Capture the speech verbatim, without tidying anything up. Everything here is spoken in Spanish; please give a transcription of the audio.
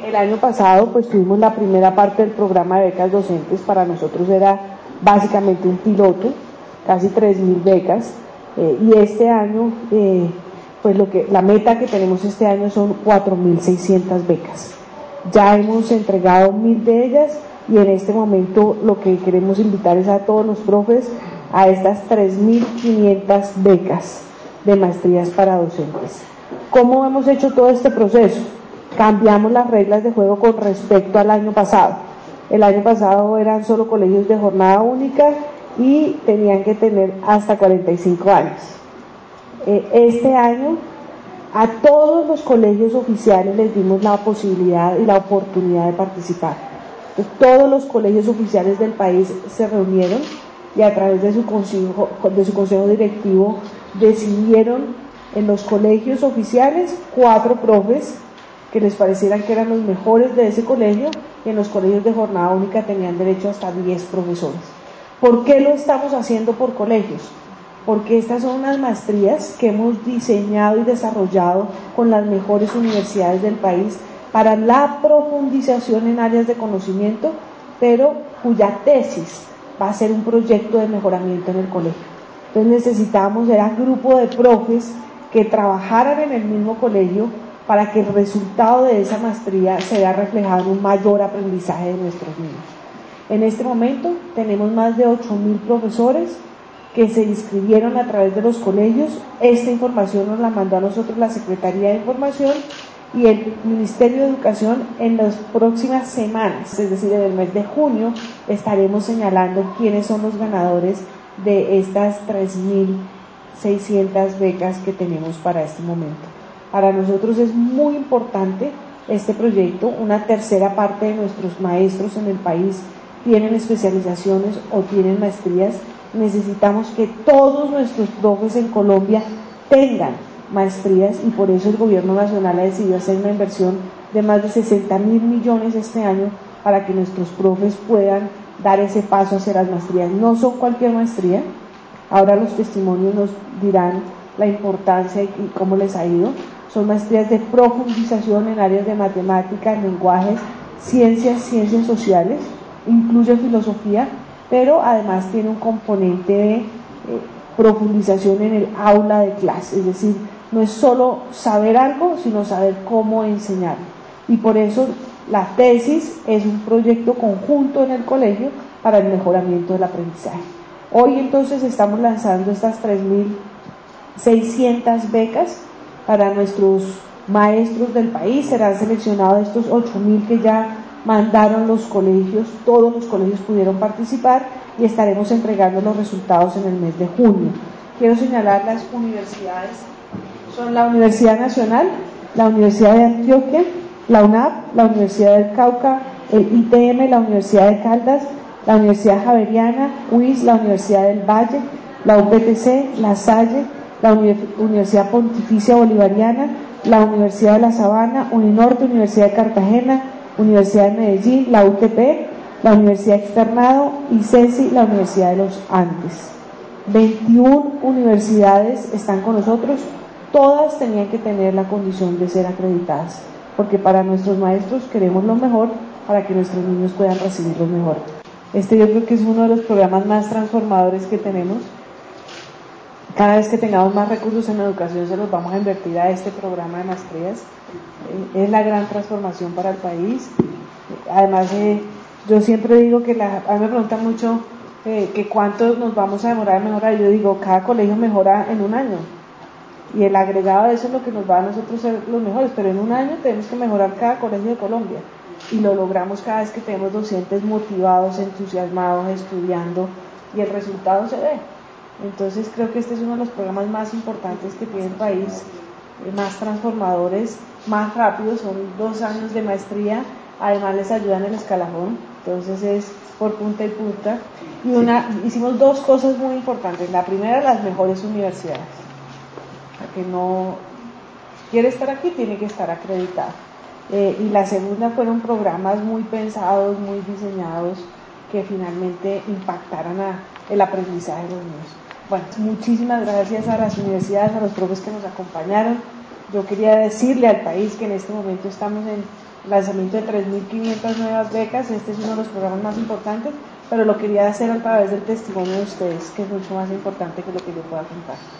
El año pasado pues tuvimos la primera parte del programa de becas docentes. Para nosotros era básicamente un piloto, casi tres mil becas, eh, y este año eh, pues lo que la meta que tenemos este año son cuatro mil seiscientas becas. Ya hemos entregado mil de ellas y en este momento lo que queremos invitar es a todos los profes a estas tres mil quinientas becas de maestrías para docentes. ¿Cómo hemos hecho todo este proceso? Cambiamos las reglas de juego con respecto al año pasado. El año pasado eran solo colegios de jornada única y tenían que tener hasta cuarenta y cinco años. Este año a todos los colegios oficiales les dimos la posibilidad y la oportunidad de participar. Entonces, todos los colegios oficiales del país se reunieron y a través de su consejo, de su consejo directivo decidieron en los colegios oficiales cuatro profes que les parecieran que eran los mejores de ese colegio, y en los colegios de jornada única tenían derecho hasta diez profesores. ¿Por qué lo estamos haciendo por colegios? Porque estas son unas maestrías que hemos diseñado y desarrollado con las mejores universidades del país para la profundización en áreas de conocimiento, pero cuya tesis va a ser un proyecto de mejoramiento en el colegio. Entonces necesitamos, era un grupo de profes que trabajaran en el mismo colegio para que el resultado de esa maestría se vea reflejado en un mayor aprendizaje de nuestros niños. En este momento tenemos más de ocho mil profesores que se inscribieron a través de los colegios. Esta información nos la mandó a nosotros la Secretaría de Información y el Ministerio de Educación. En las próximas semanas, es decir, en el mes de junio, estaremos señalando quiénes son los ganadores de estas tres mil seiscientas becas que tenemos para este momento. Para nosotros es muy importante este proyecto. Una tercera parte de nuestros maestros en el país tienen especializaciones o tienen maestrías. Necesitamos que todos nuestros profes en Colombia tengan maestrías y por eso el gobierno nacional ha decidido hacer una inversión de más de sesenta mil millones este año para que nuestros profes puedan dar ese paso hacia las maestrías. No son cualquier maestría, ahora los testimonios nos dirán la importancia y cómo les ha ido. Son maestrías de profundización en áreas de matemáticas, lenguajes, ciencias, ciencias sociales, incluye filosofía, pero además tiene un componente de eh, profundización en el aula de clase, es decir, no es solo saber algo, sino saber cómo enseñarlo. Y por eso la tesis es un proyecto conjunto en el colegio para el mejoramiento del aprendizaje. Hoy entonces estamos lanzando estas tres mil seiscientas becas para nuestros maestros del país. Serán seleccionados estos ocho mil que ya mandaron los colegios, todos los colegios pudieron participar y estaremos entregando los resultados en el mes de junio. Quiero señalar las universidades, son la Universidad Nacional, la Universidad de Antioquia, la UNAP, la Universidad del Cauca, el I T M, la Universidad de Caldas, la Universidad Javeriana, U I S, la Universidad del Valle, la U P T C, la Salle, la Universidad Pontificia Bolivariana, la Universidad de La Sabana, Uninorte, Universidad de Cartagena, Universidad de Medellín, la U T P, la Universidad Externado y CESI, la Universidad de los Andes. veintiuna universidades están con nosotros, todas tenían que tener la condición de ser acreditadas, porque para nuestros maestros queremos lo mejor para que nuestros niños puedan recibir lo mejor. Este yo creo que es uno de los programas más transformadores que tenemos. Cada vez que tengamos más recursos en educación se los vamos a invertir a este programa de maestrías. Es la gran transformación para el país. Además, eh, yo siempre digo que la, a mí me preguntan mucho eh, que cuánto nos vamos a demorar en mejorar. Yo digo, cada colegio mejora en un año y el agregado de eso es lo que nos va a nosotros ser los mejores, pero en un año tenemos que mejorar cada colegio de Colombia y lo logramos cada vez que tenemos docentes motivados, entusiasmados, estudiando y el resultado se ve. Entonces creo que este es uno de los programas más importantes que tiene el país, eh, más transformadores, más rápidos. Son dos años de maestría, además les ayudan el escalafón, entonces es por punta y punta. Y una, hicimos dos cosas muy importantes. La primera, las mejores universidades. La que no quiere estar aquí tiene que estar acreditada. Eh, y la segunda fueron programas muy pensados, muy diseñados, que finalmente impactaran a el aprendizaje de los niños. Bueno, muchísimas gracias a las universidades, a los profes que nos acompañaron. Yo quería decirle al país que en este momento estamos en lanzamiento de tres mil quinientas nuevas becas. Este es uno de los programas más importantes, pero lo quería hacer a través del testimonio de ustedes, que es mucho más importante que lo que yo pueda contar.